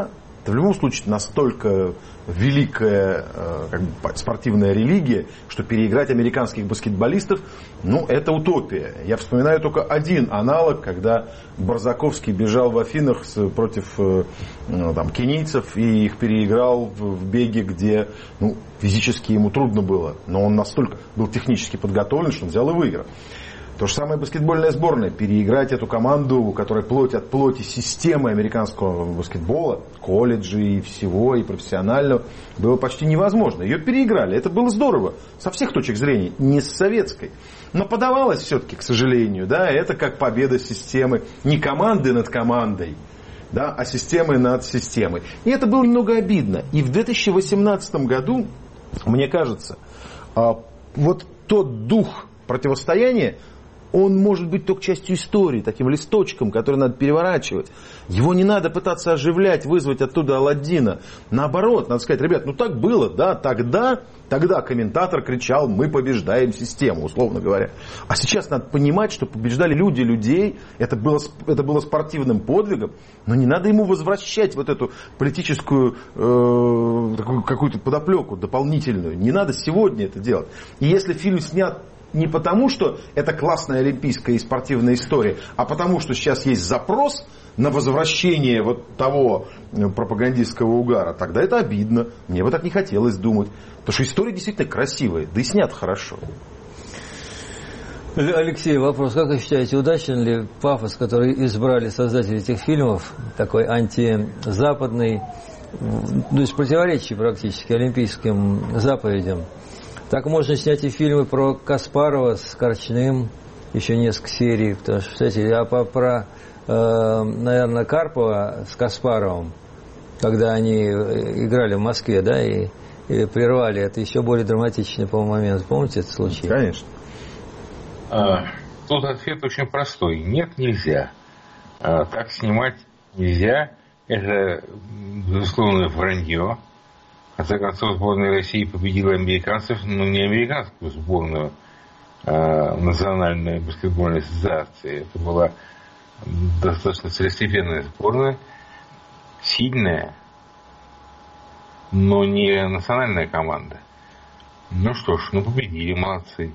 это в любом случае настолько великая э, как бы, спортивная религия, что переиграть американских баскетболистов, ну, это утопия. Я вспоминаю только один аналог, когда Барзаковский бежал в Афинах с, против э, там, кенийцев и их переиграл в, в беге, где ну, физически ему трудно было, но он настолько был технически подготовлен, что он взял и выиграл. То же самое баскетбольная сборная. Переиграть эту команду, у которой плоть от плоти системы американского баскетбола, колледжей и всего, и профессионального, было почти невозможно. Ее переиграли. Это было здорово. Со всех точек зрения. Не с советской. Но подавалось все-таки, к сожалению, да, это как победа системы. Не команды над командой, да, а системы над системой. И это было немного обидно. И в две тысячи восемнадцатом году, мне кажется, вот тот дух противостояния, он может быть только частью истории, таким листочком, который надо переворачивать. Его не надо пытаться оживлять, вызвать оттуда Аладдина. Наоборот, надо сказать, ребят, ну так было, да, тогда, тогда комментатор кричал, мы побеждаем систему, условно говоря. А сейчас надо понимать, что побеждали люди людей, это было, это было спортивным подвигом, но не надо ему возвращать вот эту политическую э, такую, какую-то подоплеку дополнительную. Не надо сегодня это делать. И если фильм снят не потому, что это классная олимпийская и спортивная история, а потому, что сейчас есть запрос на возвращение вот того пропагандистского угара, тогда это обидно. Мне бы так не хотелось думать. Потому что история действительно красивая, да и снят хорошо. Алексей, вопрос. Как вы считаете, удачен ли пафос, который избрали создатели этих фильмов, такой антизападный, то есть противоречий практически олимпийским заповедям? Так можно снять и фильмы про Каспарова с Корчным, еще несколько серий, потому что, кстати, а про, э, наверное, Карпова с Каспаровым, когда они играли в Москве, да, и, и прервали, это еще более драматичный, по-моему, момент. Помните этот случай? Конечно. А, тут ответ очень простой. Нет, нельзя. А, так снимать нельзя. Это, безусловно, вранье. В конце концов, сборная России победила американцев, но не американскую сборную, а национальной баскетбольной ассоциации. Это была достаточно второстепенная сборная, сильная, но не национальная команда. Ну что ж, ну победили, молодцы.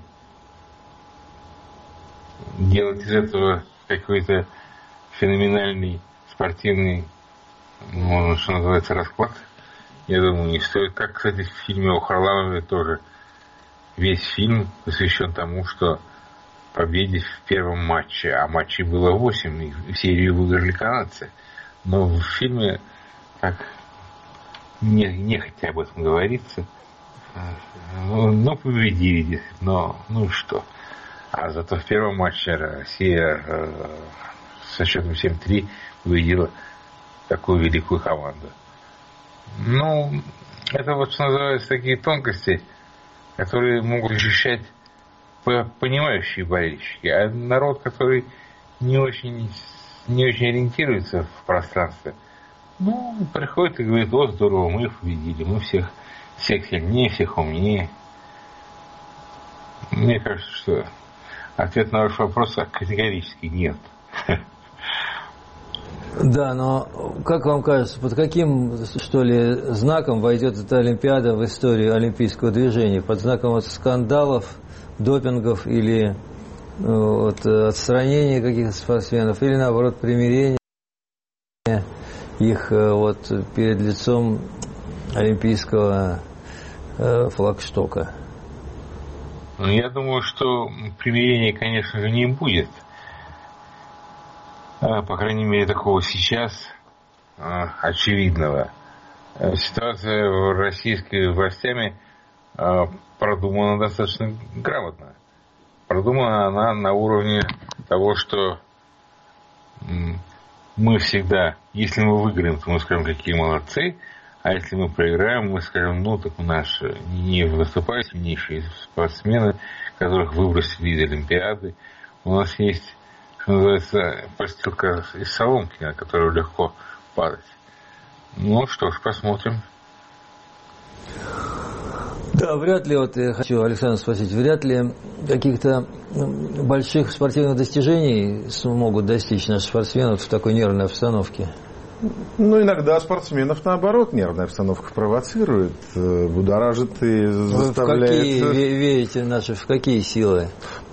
Делать из этого какой-то феноменальный спортивный, можно, что называется, расклад, я думаю, не стоит. Как, кстати, в фильме о Харламове тоже весь фильм посвящен тому, что победе в первом матче, а матчей было восемь, и серию выиграли канадцы. Но в фильме так не, нехотя об этом говорится. Ну, ну победили, но ну что. А зато в первом матче Россия э, со счетом семь три победила такую великую команду. Ну, это вот, что называется, такие тонкости, которые могут ощущать понимающие болельщики. А народ, который не очень, не очень ориентируется в пространстве, ну, приходит и говорит, о, здорово, мы их победили, мы всех, всех сильнее, всех умнее. Мне кажется, что ответ на ваш вопрос категорически нет. Да, но как вам кажется, под каким, что ли, знаком войдет эта Олимпиада в историю олимпийского движения? Под знаком вот скандалов, допингов или вот, отстранения каких-то спортсменов, или наоборот примирения их вот, перед лицом олимпийского флагштока? Я думаю, что примирения, конечно же, не будет. По крайней мере, такого сейчас очевидного. Ситуация российской властями продумана достаточно грамотно. Продумана она на уровне того, что мы всегда, если мы выиграем, то мы скажем, какие молодцы, а если мы проиграем, мы скажем, ну, так у нас не выступают сильнейшие спортсмены, которых выбросили из Олимпиады. У нас есть, что называется, постилка из соломки, на которую легко падать. Ну что ж, посмотрим. Да, вряд ли, вот я хочу Александра спросить, вряд ли каких-то больших спортивных достижений смогут достичь наши спортсмены в такой нервной обстановке? Ну, иногда спортсменов, наоборот, нервная обстановка провоцирует, будоражит и заставляет... Вы в какие верите наши, в какие силы?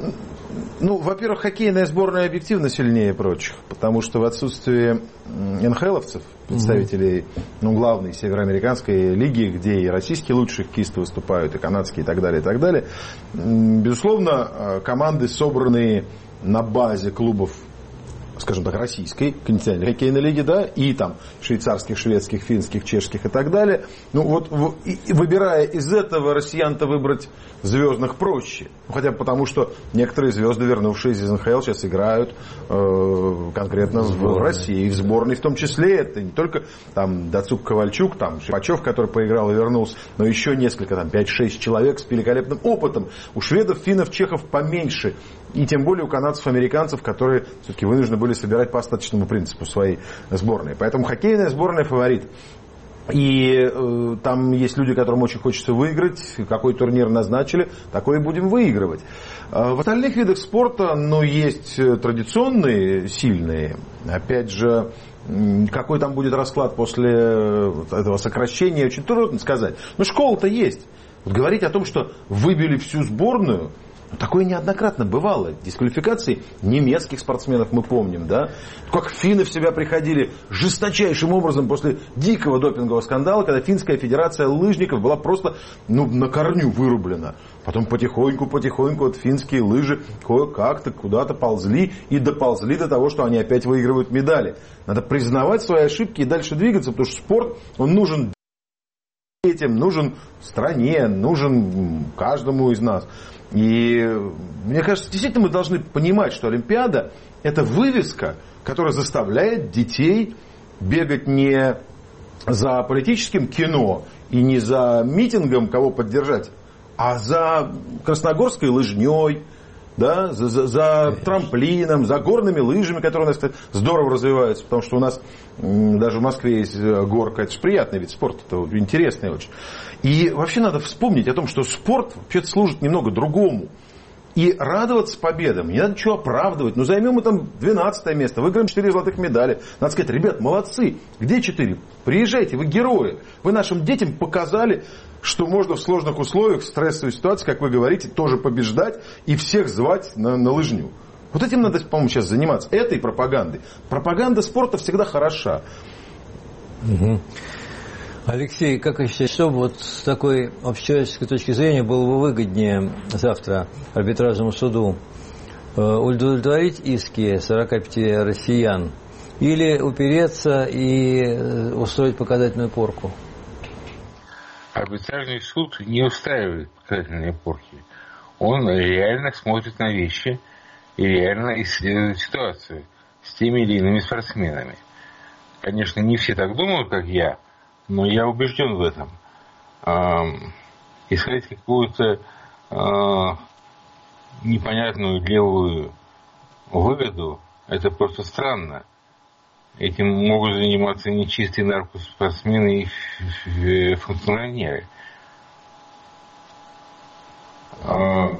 Ну, во-первых, хоккейная сборная объективно сильнее прочих, потому что в отсутствии эн ха эловцев, представителей, ну, главной североамериканской лиги, где и российские лучшие хоккеисты выступают, и канадские, и так далее, и так далее, безусловно, команды, собранные на базе клубов, скажем так, российской континентальной хоккейной лиги, да, и там швейцарских, шведских, финских, чешских и так далее. Ну вот, выбирая из этого, россиян-то выбрать звездных проще. Хотя бы потому, что некоторые звезды, вернувшиеся из эн ха эл, сейчас играют э, конкретно в, в России, в сборной в том числе. Это не только там Дацук, Ковальчук, там Шипачев, который поиграл и вернулся, но еще несколько, там пять-шесть человек с великолепным опытом. У шведов, финнов, чехов поменьше. И тем более у канадцев, американцев, которые все-таки вынуждены были собирать по остаточному принципу свои сборные. Поэтому хоккейная сборная фаворит. И э, там есть люди, которым очень хочется выиграть. Какой турнир назначили, такой и будем выигрывать. Э, в остальных видах спорта, ну, есть традиционные, сильные. Опять же, какой там будет расклад после этого сокращения, очень трудно сказать. Но школа-то есть. Вот говорить о том, что выбили всю сборную, такое неоднократно бывало. Дисквалификации немецких спортсменов мы помним, да? Как финны в себя приходили жесточайшим образом после дикого допингового скандала, когда финская федерация лыжников была просто, ну, на корню вырублена. Потом потихоньку-потихоньку вот финские лыжи кое-как-то куда-то ползли и доползли до того, что они опять выигрывают медали. Надо признавать свои ошибки и дальше двигаться, потому что спорт, он нужен детям, нужен стране, нужен каждому из нас. И мне кажется, действительно мы должны понимать, что Олимпиада – это вывеска, которая заставляет детей бегать не за политическим кино и не за митингом, кого поддержать, а за красногорской лыжней, да, за, за, за трамплином, за горными лыжами, которые у нас, кстати, здорово развиваются, потому что у нас даже в Москве есть горка, это же приятный вид спорта, это интересный очень. И вообще надо вспомнить о том, что спорт вообще-то служит немного другому. И радоваться победам, не надо ничего оправдывать. Ну, займем мы там двенадцатое место, выиграем четыре золотых медали. Надо сказать, ребят, молодцы, где четыре? Приезжайте, вы герои. Вы нашим детям показали, что можно в сложных условиях, в стрессовой ситуации, как вы говорите, тоже побеждать и всех звать на, на лыжню. Вот этим надо, по-моему, сейчас заниматься, этой пропагандой. Пропаганда спорта всегда хороша. Угу. Алексей, как вы считаете, что вот с такой общечеловеческой точки зрения было бы выгоднее завтра арбитражному суду? Удовлетворить иски сорока пяти россиян или упереться и устроить показательную порку? Арбитражный суд не устраивает показательные порки. Он реально смотрит на вещи и реально исследует ситуацию с теми или иными спортсменами. Конечно, не все так думают, как я, но я убежден в этом. Искать какую-то э, непонятную левую выгоду, это просто странно. Этим могут заниматься нечистые наркоспортсмены и функционеры. А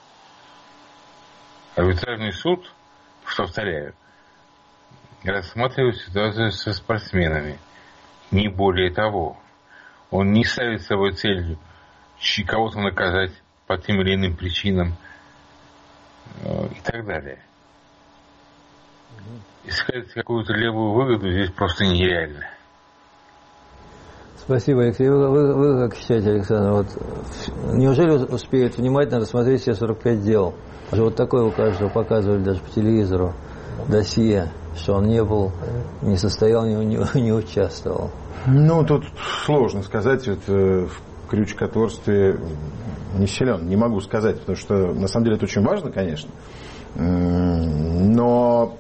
арбитражный суд, повторяю, рассматривает ситуацию со спортсменами. Не более того. Он не ставит собой целью кого-то наказать по тем или иным причинам и так далее. Искать какую-то левую выгоду здесь просто нереально. Спасибо, Алексей. Вы, вы, вы как считаете, Александр, вот, неужели успеют внимательно рассмотреть все сорок пять дел? Вот такое у каждого показывали даже по телевизору, досье, что он не был, не состоял, не, не, не участвовал. Ну, тут сложно сказать, вот, в крючкотворстве не силен, не могу сказать, потому что на самом деле это очень важно, конечно, но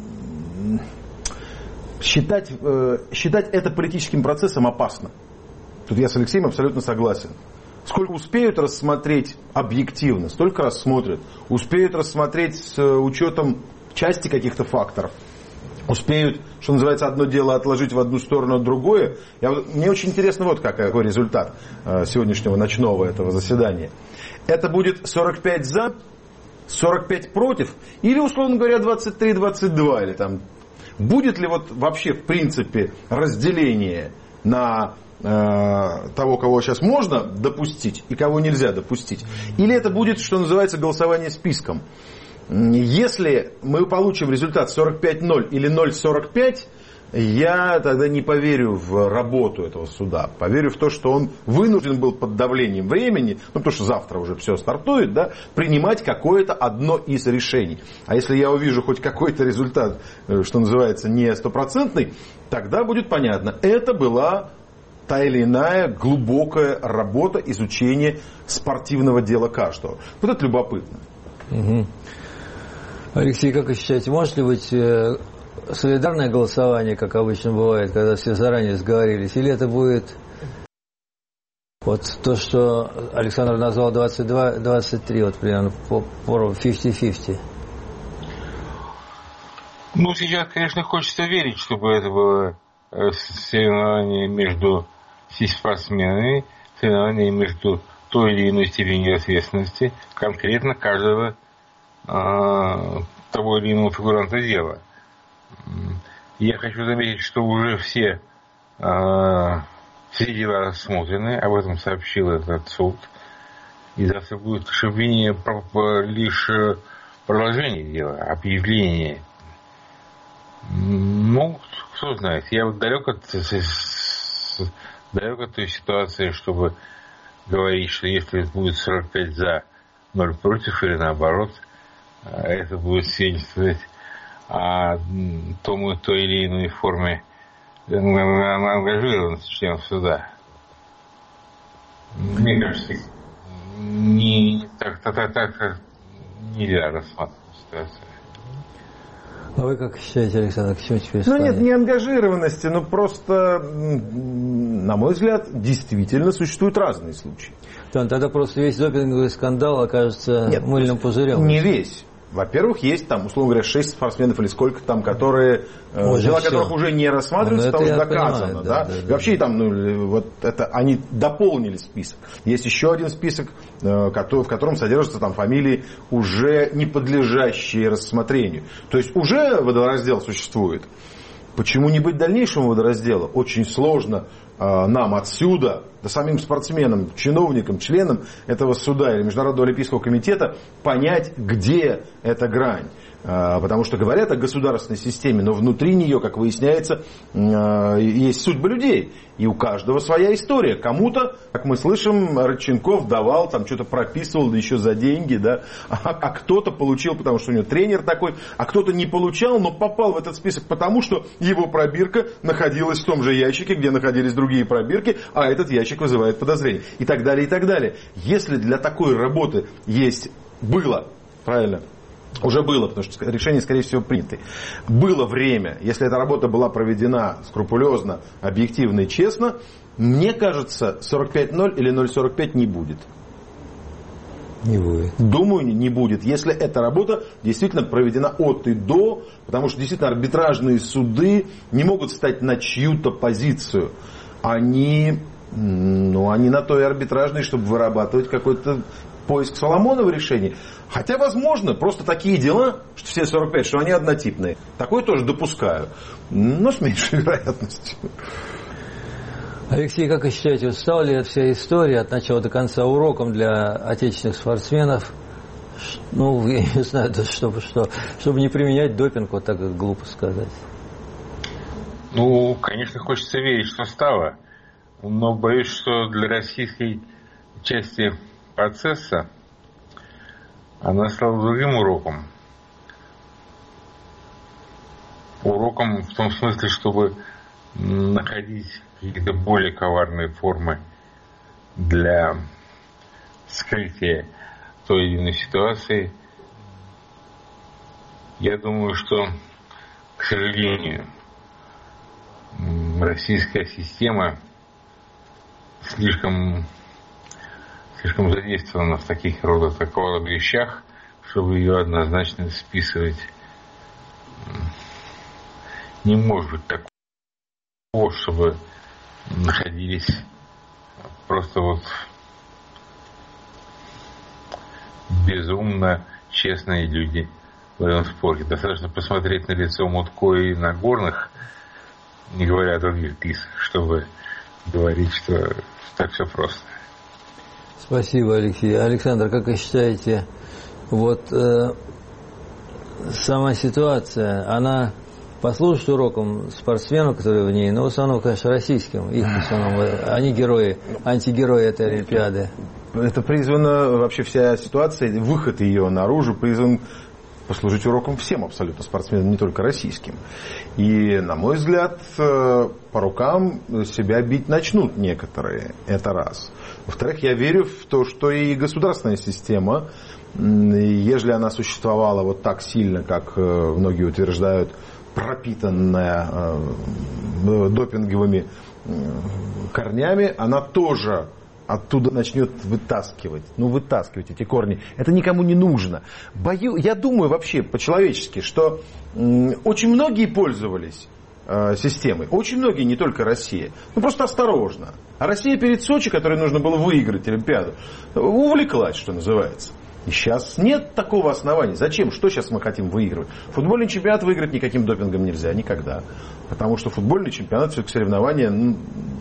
считать, считать это политическим процессом опасно. Тут я с Алексеем абсолютно согласен. Сколько успеют рассмотреть объективно, столько рассмотрят. Успеют рассмотреть с учетом части каких-то факторов. Успеют, что называется, одно дело отложить в одну сторону, а другое. Я, мне очень интересно, вот какой результат сегодняшнего ночного этого заседания. Это будет сорок пять за, сорок пять против, или, условно говоря, двадцать три двадцать два, или там Будет ли вот вообще в принципе разделение на э, того, кого сейчас можно допустить и кого нельзя допустить? Или это будет, что называется, голосование списком? Если мы получим результат сорок пять ноль или ноль сорок пять, я тогда не поверю в работу этого суда. Поверю в то, что он вынужден был под давлением времени, ну, потому что завтра уже все стартует, да, принимать какое-то одно из решений. А если я увижу хоть какой-то результат, что называется, не стопроцентный, тогда будет понятно, это была та или иная глубокая работа, изучение спортивного дела каждого. Вот это любопытно. Угу. Алексей, как вы считаете, может ли быть солидарное голосование, как обычно бывает, когда все заранее сговорились, или это будет вот то, что Александр назвал двадцать два двадцать три, вот примерно по пятьдесят пятьдесят? Ну, сейчас, конечно, хочется верить, чтобы это было соревнование между спортсменами, соревнование между той или иной степенью ответственности конкретно каждого а, того или иного фигуранта дела. Я хочу заметить, что уже все, э, все дела рассмотрены, об этом сообщил этот суд. И завтра будет объявление лишь продолжение дела, объявление. Ну, кто знает, я вот далек от, далек от той ситуации, чтобы говорить, что если будет сорок пять за, ноль против, или наоборот, это будет свидетельствовать о том, той или иной форме ангажированности членов суда. Мне кажется, не так, так, так, так нельзя рассматривать ситуацию. А вы как считаете, Александр, к чему теперь Ну станет? нет, не ангажированности, но просто, на мой взгляд, действительно существуют разные случаи. Да, тогда просто весь допинговый скандал окажется Нет, мыльным пузырем. Не весь. Во-первых, есть там, условно говоря, шесть спортсменов или сколько там, которые, Ой, дела все. которых уже не рассматриваются, Ну, потому что это я доказано. понимаю, Да, да, да, И да. вообще там, ну, вот это, они дополнили список. Есть еще один список, в котором содержатся там фамилии, уже не подлежащие рассмотрению. То есть уже водораздел существует. Почему не быть дальнейшему водораздела? Очень сложно э, нам отсюда, да самим спортсменам, чиновникам, членам этого суда или Международного олимпийского комитета понять, где эта грань. Э, потому что говорят о государственной системе, но внутри нее, как выясняется, э, есть судьбы людей. И у каждого своя история. Кому-то, как мы слышим, Родченков давал, там что-то прописывал, да еще за деньги, да. А, а кто-то получил, потому что у него тренер такой, а кто-то не получал, но попал в этот список, потому что его пробирка находилась в том же ящике, где находились другие пробирки, а этот ящик вызывает подозрение. И так далее, и так далее. Если для такой работы есть, было, правильно, уже было, потому что решение, скорее всего, принято. Было время, если эта работа была проведена скрупулезно, объективно и честно, мне кажется, сорок пять ноль или ноль сорок пять не будет. Не будет. Думаю, не будет, если эта работа действительно проведена от и до, потому что действительно арбитражные суды не могут стать на чью-то позицию. Они, ну, они на то и арбитражные, чтобы вырабатывать какой-то поиск Соломонова решений. Хотя, возможно, просто такие дела, что все сорок пять, что они однотипные. Такое тоже допускаю, но с меньшей вероятностью. Алексей, как вы считаете, вот стала ли эта вся история от начала до конца уроком для отечественных спортсменов? Ну, я не знаю, чтобы, что, чтобы не применять допинг, вот так глупо сказать. Ну, конечно, хочется верить, что стало. Но боюсь, что для российской части процесса она стала другим уроком. Уроком в том смысле, чтобы находить какие-то более коварные формы для скрытия той или иной ситуации. Я думаю, что, к сожалению, российская система слишком, слишком задействована в таких рода такого рода вещах, чтобы ее однозначно списывать. Не может быть такого, чтобы находились просто вот безумно честные люди в этом спорте. Достаточно посмотреть на лицо Мутко и Нагорных, не говоря о других ГИС, чтобы говорить, что так все просто. Спасибо, Алексей. Александр, как вы считаете, вот э, сама ситуация, она послужит уроком спортсменам, которые в ней, но в основном, конечно, российским, их в основном, они герои, антигерои этой Олимпиады. Это призвано, вообще вся ситуация, выход ее наружу призван послужить уроком всем абсолютно спортсменам, не только российским. И, на мой взгляд, по рукам себя бить начнут некоторые, это раз. Во-вторых, я верю в то, что и государственная система, ежели она существовала вот так сильно, как многие утверждают, пропитанная допинговыми корнями, она тоже оттуда начнет вытаскивать, ну вытаскивать эти корни. Это никому не нужно. Бою, я думаю вообще по-человечески, что м, очень многие пользовались э, системой. Очень многие, не только Россия. Ну просто осторожно. А Россия перед Сочи, которой нужно было выиграть Олимпиаду, увлеклась, что называется. И сейчас нет такого основания. Зачем? Что сейчас мы хотим выигрывать? Футбольный чемпионат выиграть никаким допингом нельзя. Никогда. Потому что футбольный чемпионат, все-таки соревнования... Ну,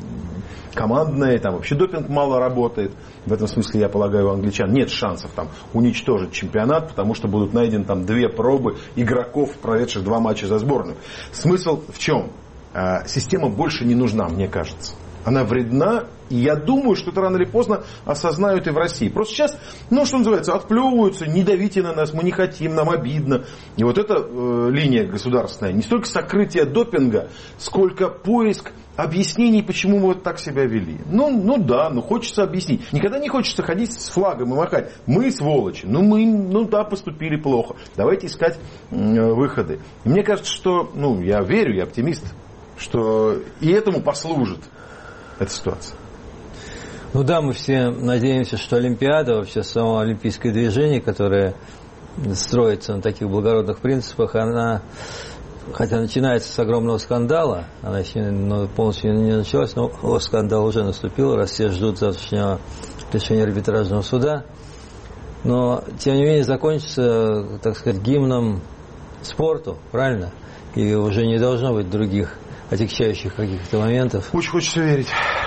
командные, там вообще допинг мало работает. В этом смысле, я полагаю, у англичан нет шансов там уничтожить чемпионат, потому что будут найдены там две пробы игроков, проведших два матча за сборную. Смысл в чем? Система больше не нужна, мне кажется. Она вредна, и я думаю, что это рано или поздно осознают и в России. Просто сейчас, ну, что называется, отплевываются, не давите на нас, мы не хотим, нам обидно. И вот эта э, линия государственная, не столько сокрытие допинга, сколько поиск объяснений, почему мы вот так себя вели. Ну, ну да, ну хочется объяснить. Никогда не хочется ходить с флагом и махать. Мы сволочи, ну мы, ну да, поступили плохо. Давайте искать э, выходы. И мне кажется, что, ну, я верю, я оптимист, что и этому послужит эта ситуация. Ну да, мы все надеемся, что Олимпиада, вообще само олимпийское движение, которое строится на таких благородных принципах, она, хотя начинается с огромного скандала, она еще ну, полностью не началась, но о, скандал уже наступил, раз все ждут завтрашнего решения арбитражного суда, но тем не менее закончится, так сказать, гимном спорту, правильно? И уже не должно быть других отягчающих каких-то моментов. Очень хочется верить.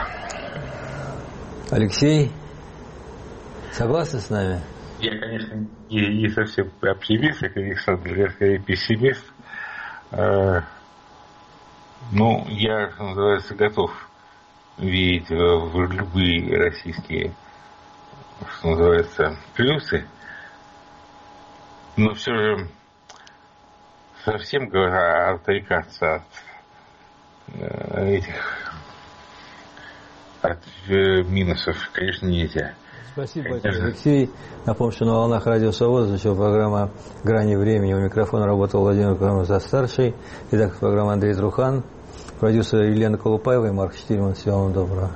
Алексей, согласны с нами? Я, конечно, не, не совсем оптимист, я, конечно, я скорее пессимист. Э, ну, я, что называется, готов верить в, в любые российские, что называется, плюсы. Но все же совсем говоря, отрекаться от этих от минусов, конечно, нельзя. Спасибо большое, Алексей. Напомню, что на волнах Радио Свобода звучала программа «Грани времени». У микрофона работал Владимир Карамурза-старший, редактор программы Андрей Трухан, продюсер Елена Колупаева и Марк Штильман. Всего вам доброго.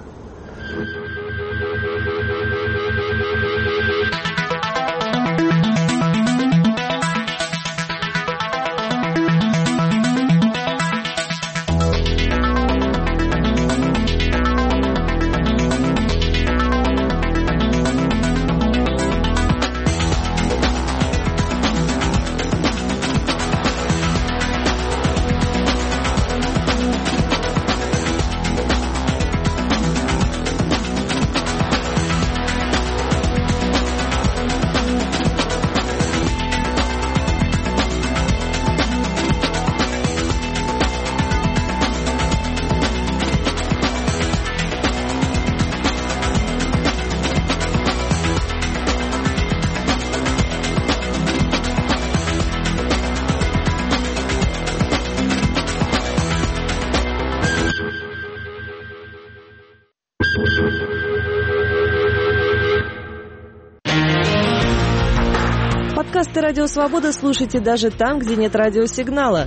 Подкасты «Радио Свобода» слушайте даже там, где нет радиосигнала.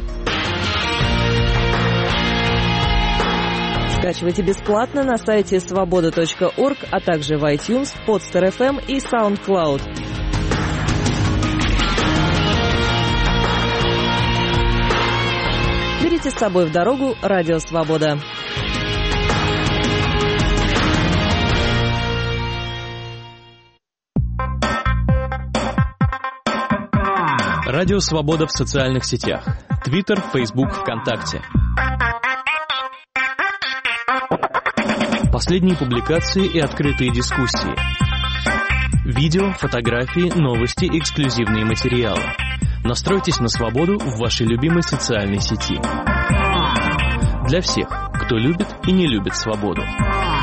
Скачивайте бесплатно на сайте свобода точка орг, а также в iTunes, Podster эф эм и SoundCloud. Берите с собой в дорогу «Радио Свобода». Радио Свобода в социальных сетях. Твиттер, Фейсбук, ВКонтакте. Последние публикации и открытые дискуссии. Видео, фотографии, новости, эксклюзивные материалы. Настройтесь на свободу в вашей любимой социальной сети. Для всех, кто любит и не любит свободу.